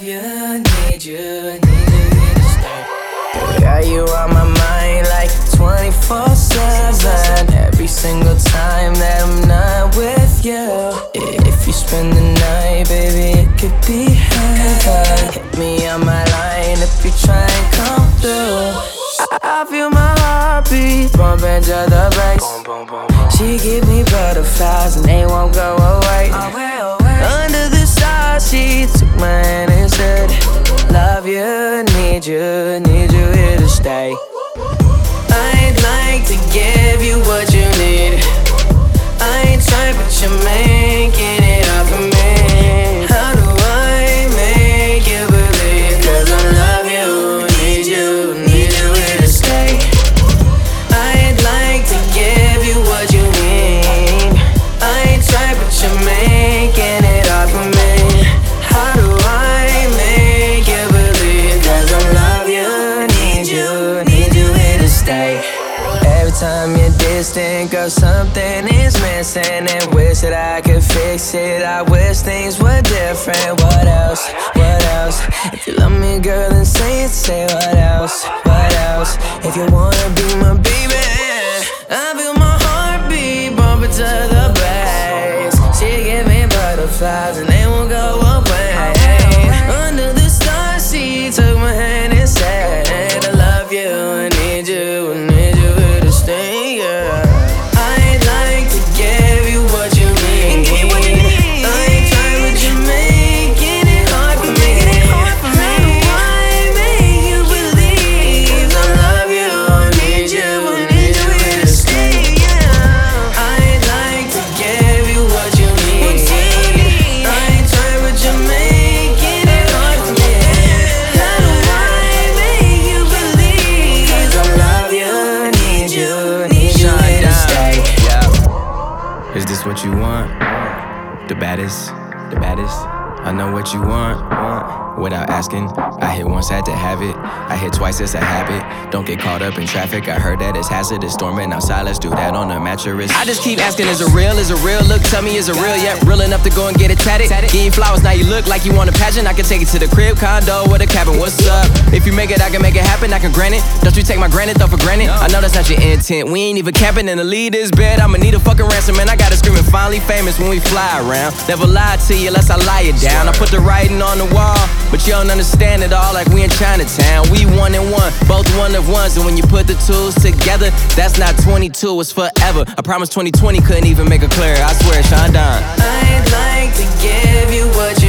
you, need you here to stay. Yeah, you on my mind like 24/7. Every single time that I'm not with you. If you spend the night, baby, it could be heaven. Hit me on my line if you try and come through. I feel my heartbeat bumping to the bass. She give me butterflies and they won't go away. Under the stars, she took my hand and said, love you, need you here to stay. I'd like to give you what you need. I ain't trying, but you're making it up for me. How do I make you believe? 'Cause I love you, need you here to stay. I'd like to give you what you need. I ain't trying, but you're making it up for me. How do I make you believe? 'Cause I love you, need you here to stay. Every time you're distant, girl, something is missing. And wish that I could fix it. I wish things were different. What else? What else? If you love me, girl, then say it. Say what else? What else? If you wanna be my baby, I feel my heartbeat bumping to the bass. She give me butterflies and they won't go away. Under the stars, she took my hand and said, I love you, I need you here to stay, yeah. I'd like to give you what you need. I ain't trying, but you're making it hard for me. How do I make you believe? I love you, I need you here to stay, yeah. I'd like to give you what you need. I ain't trying, but you're making it hard for me. How do I make you believe? 'Cause I love you, need you here to stay. Yeah. Is this what you want? The baddest, the baddest. I know what you want. Without asking, I hit once, had to have it. I hit twice, it's a habit. Don't get caught up in traffic. I heard that it's hazardous, storming outside. Let's do that on the mattress. I just keep asking, is it real? Is it real? Look, tell me, is it real? Yeah, real enough to go and get it tatted. Give you flowers, now you look like you want a pageant. I can take it to the crib, condo, with a cabin. What's up? If you make it, I can make it happen. I can grant it. Don't you take my granted though for granted? I know that's not your intent. We ain't even camping in the lead this bed. I'ma need a fucking ransom, man. I gotta scream and finally famous when we fly around. Never lie to you unless I lie it down. I put the writing on the wall, but you don't understand it all like we in Chinatown. We one and one, both one of ones. And when you put the tools together, that's not 22, it's forever. I promise 2020 couldn't even make it clearer. I swear, Sean Don. I'd like to give you what you